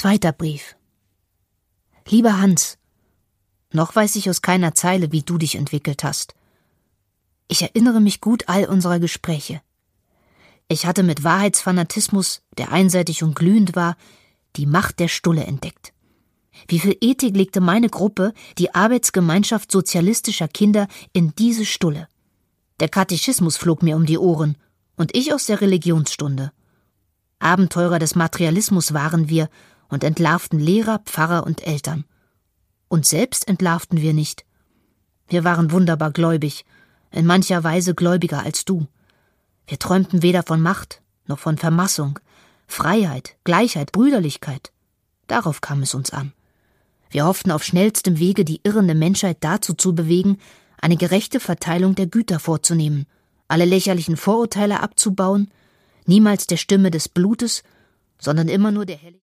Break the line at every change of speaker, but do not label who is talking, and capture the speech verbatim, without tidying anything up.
Zweiter Brief. Lieber Hans, noch weiß ich aus keiner Zeile, wie du dich entwickelt hast. Ich erinnere mich gut all unserer Gespräche. Ich hatte mit Wahrheitsfanatismus, der einseitig und glühend war, die Macht der Stulle entdeckt. Wie viel Ethik legte meine Gruppe, die Arbeitsgemeinschaft sozialistischer Kinder, in diese Stulle? Der Katechismus flog mir um die Ohren und ich aus der Religionsstunde. Abenteurer des Materialismus waren wir und entlarvten Lehrer, Pfarrer und Eltern. Uns selbst entlarvten wir nicht. Wir waren wunderbar gläubig, in mancher Weise gläubiger als du. Wir träumten weder von Macht noch von Vermassung, Freiheit, Gleichheit, Brüderlichkeit. Darauf kam es uns an. Wir hofften auf schnellstem Wege, die irrende Menschheit dazu zu bewegen, eine gerechte Verteilung der Güter vorzunehmen, alle lächerlichen Vorurteile abzubauen, niemals der Stimme des Blutes, sondern immer nur der helle